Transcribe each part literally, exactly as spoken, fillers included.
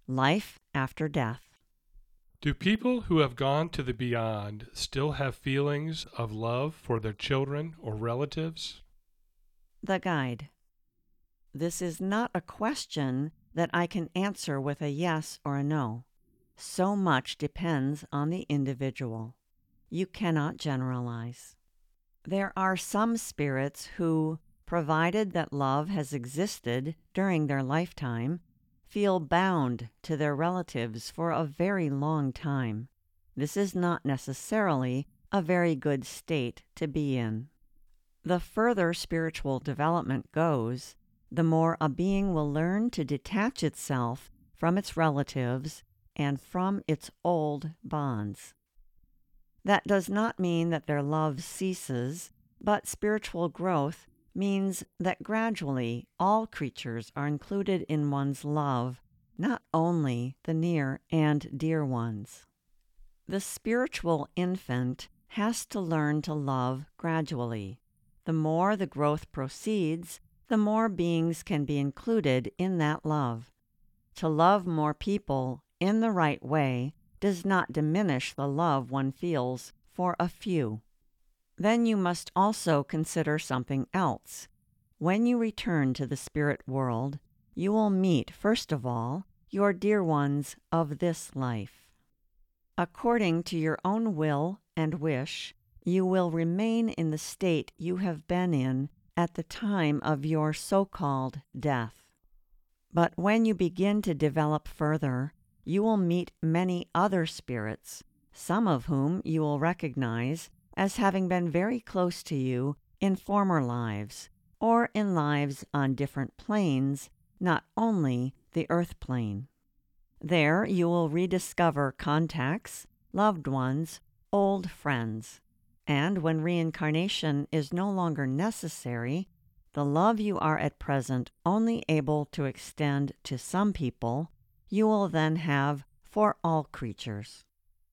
Life after death. Do people who have gone to the beyond still have feelings of love for their children or relatives? The guide. This is not a question that I can answer with a yes or a no. So much depends on the individual. You cannot generalize. There are some spirits who, provided that love has existed during their lifetime, feel bound to their relatives for a very long time. This is not necessarily a very good state to be in. The further spiritual development goes, the more a being will learn to detach itself from its relatives and from its old bonds. That does not mean that their love ceases, but spiritual growth means that gradually all creatures are included in one's love, not only the near and dear ones. The spiritual infant has to learn to love gradually. The more the growth proceeds, the more beings can be included in that love. To love more people in the right way does not diminish the love one feels for a few. Then you must also consider something else. When you return to the spirit world, you will meet, first of all, your dear ones of this life. According to your own will and wish, you will remain in the state you have been in at the time of your so-called death. But when you begin to develop further, you will meet many other spirits, some of whom you will recognize as having been very close to you in former lives, or in lives on different planes, not only the earth plane. There you will rediscover contacts, loved ones, old friends, and when reincarnation is no longer necessary, the love you are at present only able to extend to some people, you will then have for all creatures.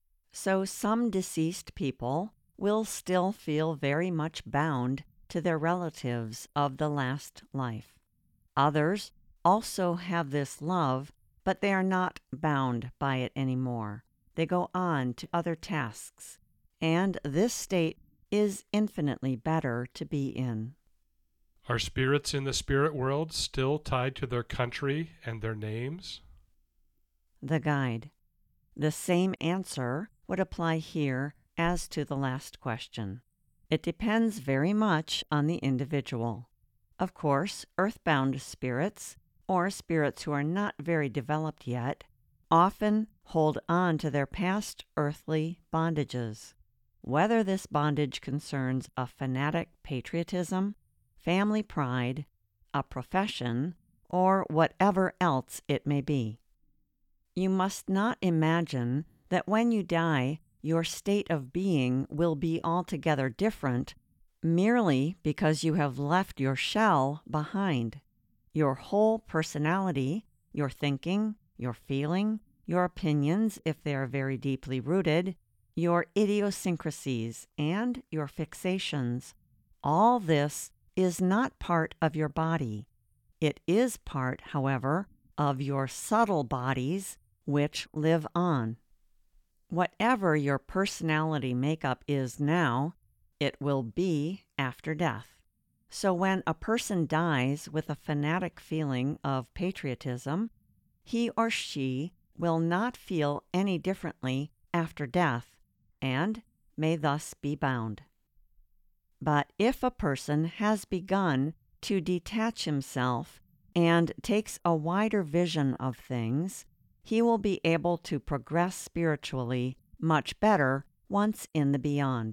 So some deceased people will still feel very much bound to their relatives of the last life. Others also have this love, but they are not bound by it anymore. They go on to other tasks, and this state is infinitely better to be in. Are spirits in the spirit world still tied to their country and their names? The guide. The same answer would apply here as to the last question. It depends very much on the individual. Of course, earthbound spirits, or spirits who are not very developed yet, often hold on to their past earthly bondages. Whether this bondage concerns a fanatic patriotism, family pride, a profession, or whatever else it may be. You must not imagine that when you die, your state of being will be altogether different merely because you have left your shell behind. Your whole personality, your thinking, your feeling, your opinions, if they are very deeply rooted, your idiosyncrasies, and your fixations, all this is not part of your body. It is part, however, of your subtle bodies which live on. Whatever your personality makeup is now, it will be after death. So when a person dies with a fanatic feeling of patriotism, he or she will not feel any differently after death, and may thus be bound. But if a person has begun to detach himself and takes a wider vision of things, he will be able to progress spiritually much better once in the beyond.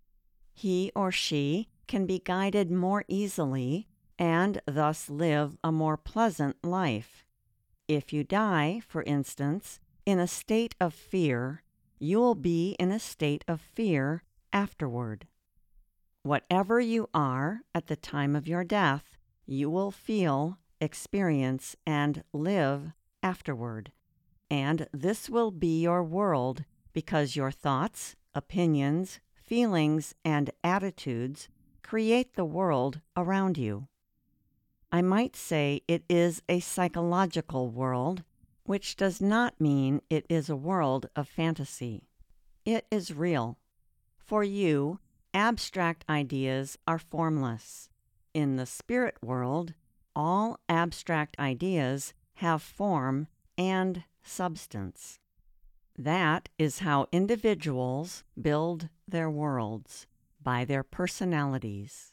He or she can be guided more easily and thus live a more pleasant life. If you die, for instance, in a state of fear, you will be in a state of fear afterward. Whatever you are at the time of your death, you will feel, experience, and live afterward. And this will be your world because your thoughts, opinions, feelings, and attitudes create the world around you. I might say it is a psychological world, which does not mean it is a world of fantasy. It is real. For you, abstract ideas are formless. In the spirit world, all abstract ideas have form and substance. That is how individuals build their worlds, by their personalities.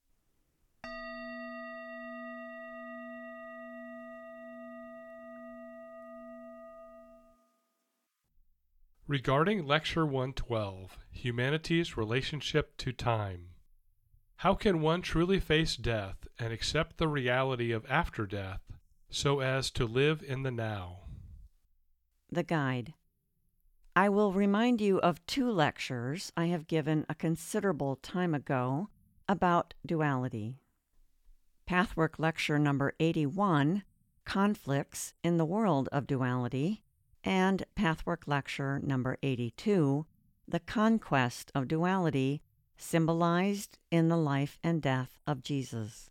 Regarding Lecture one twelve, Humanity's Relationship to Time, how can one truly face death and accept the reality of after death so as to live in the now? The Guide. I will remind you of two lectures I have given a considerable time ago about duality. Pathwork Lecture number eighty-one, Conflicts in the World of Duality, and Pathwork Lecture number eighty-two, The Conquest of Duality, Symbolized in the Life and Death of Jesus.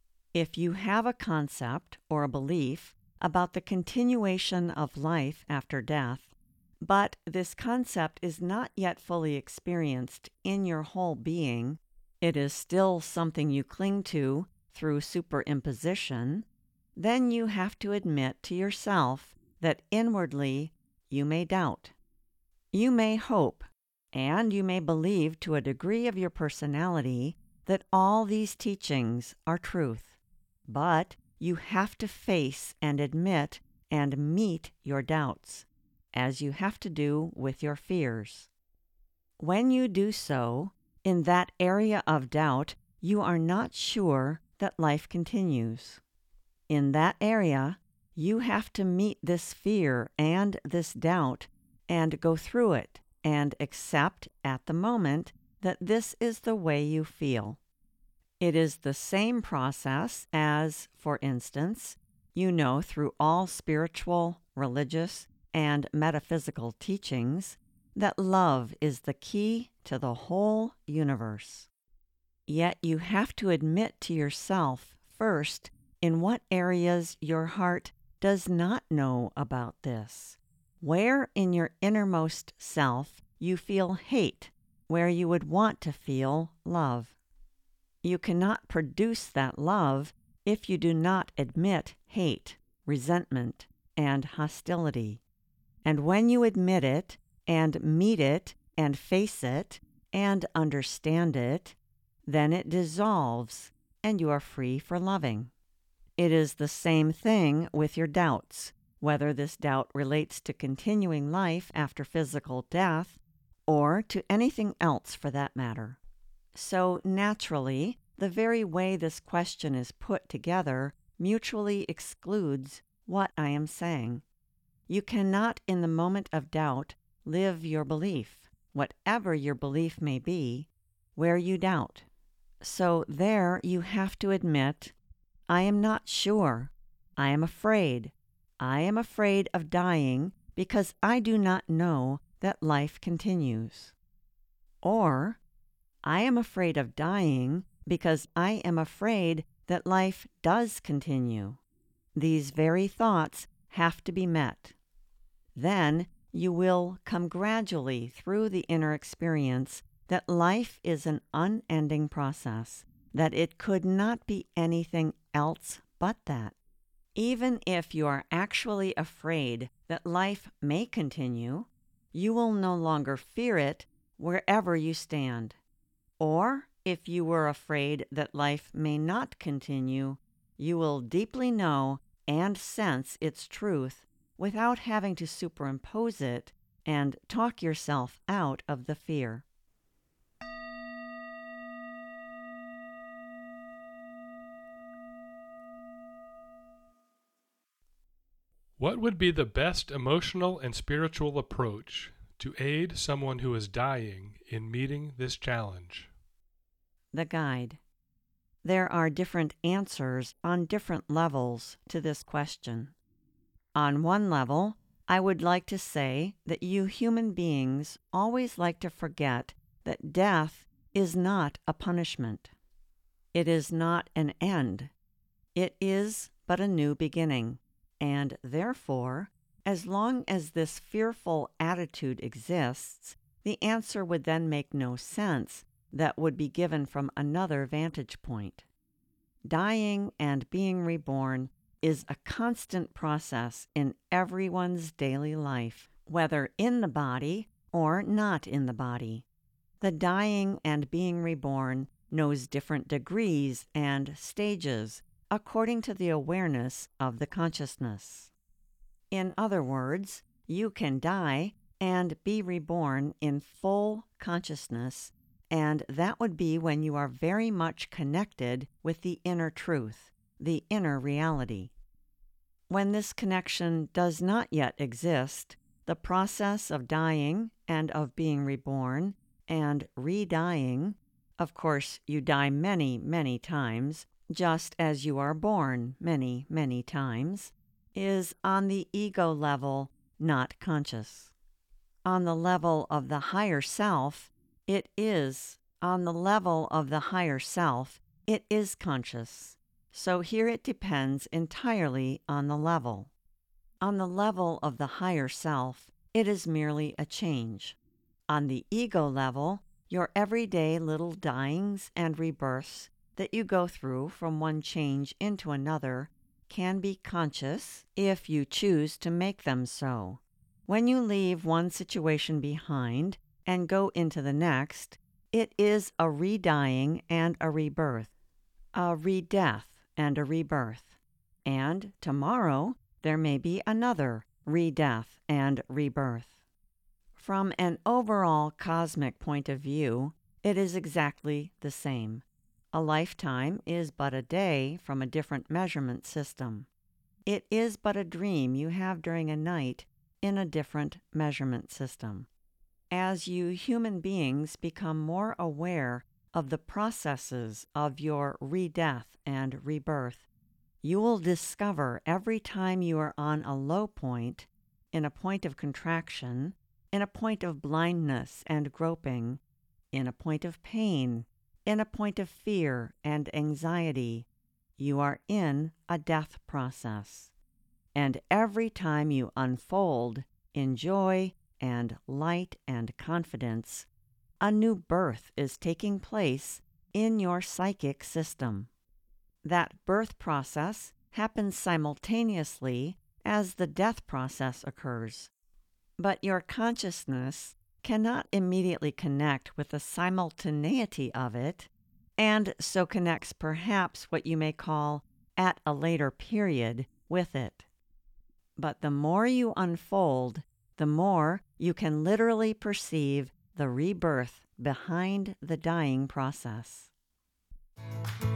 If you have a concept or a belief about the continuation of life after death, but this concept is not yet fully experienced in your whole being, it is still something you cling to through superimposition, then you have to admit to yourself that inwardly you may doubt. You may hope, and you may believe to a degree of your personality that all these teachings are truth, but you have to face and admit and meet your doubts, as you have to do with your fears. When you do so, in that area of doubt, you are not sure that life continues. In that area, you have to meet this fear and this doubt and go through it and accept at the moment that this is the way you feel. It is the same process as, for instance, you know through all spiritual, religious, and metaphysical teachings that love is the key to the whole universe. Yet you have to admit to yourself first in what areas your heart does not know about this, where in your innermost self you feel hate, where you would want to feel love. You cannot produce that love if you do not admit hate, resentment, and hostility. And when you admit it, and meet it, and face it, and understand it, then it dissolves, and you are free for loving. It is the same thing with your doubts, whether this doubt relates to continuing life after physical death, or to anything else for that matter. So naturally, the very way this question is put together mutually excludes what I am saying. You cannot, in the moment of doubt, live your belief, whatever your belief may be, where you doubt. So there you have to admit, I am not sure. I am afraid. I am afraid of dying because I do not know that life continues. Or, I am afraid of dying because I am afraid that life does continue. These very thoughts have to be met. Then you will come gradually through the inner experience that life is an unending process, that it could not be anything else but that. Even if you are actually afraid that life may continue, you will no longer fear it wherever you stand. Or, if you were afraid that life may not continue, you will deeply know and sense its truth without having to superimpose it and talk yourself out of the fear. What would be the best emotional and spiritual approach to aid someone who is dying in meeting this challenge? The Guide. There are different answers on different levels to this question. On one level, I would like to say that you human beings always like to forget that death is not a punishment. It is not an end. It is but a new beginning, and therefore As long as this fearful attitude exists, the answer would then make no sense that would be given from another vantage point. Dying and being reborn is a constant process in everyone's daily life, whether in the body or not in the body. The dying and being reborn knows different degrees and stages according to the awareness of the consciousness. In other words, you can die and be reborn in full consciousness, and that would be when you are very much connected with the inner truth, the inner reality. When this connection does not yet exist, the process of dying and of being reborn and re-dying, of course, you die many, many times, just as you are born many, many times, is on the ego level not conscious. On the level of the higher self, it is. On the level of the higher self, it is conscious. So here it depends entirely on the level. On the level of the higher self, it is merely a change. On the ego level, your everyday little dyings and rebirths that you go through from one change into another can be conscious if you choose to make them so. When you leave one situation behind and go into the next, it is a re-dying and a rebirth, a re-death and a rebirth. And tomorrow there may be another re-death and rebirth. From an overall cosmic point of view, it is exactly the same. A lifetime is but a day from a different measurement system. It is but a dream you have during a night in a different measurement system. As you human beings become more aware of the processes of your re-death and rebirth, you will discover every time you are on a low point, in a point of contraction, in a point of blindness and groping, in a point of pain, in a point of fear and anxiety, you are in a death process. And every time you unfold in joy and light and confidence, a new birth is taking place in your psychic system. That birth process happens simultaneously as the death process occurs. But your consciousness cannot immediately connect with the simultaneity of it, and so connects perhaps what you may call at a later period with it. But the more you unfold, the more you can literally perceive the rebirth behind the dying process.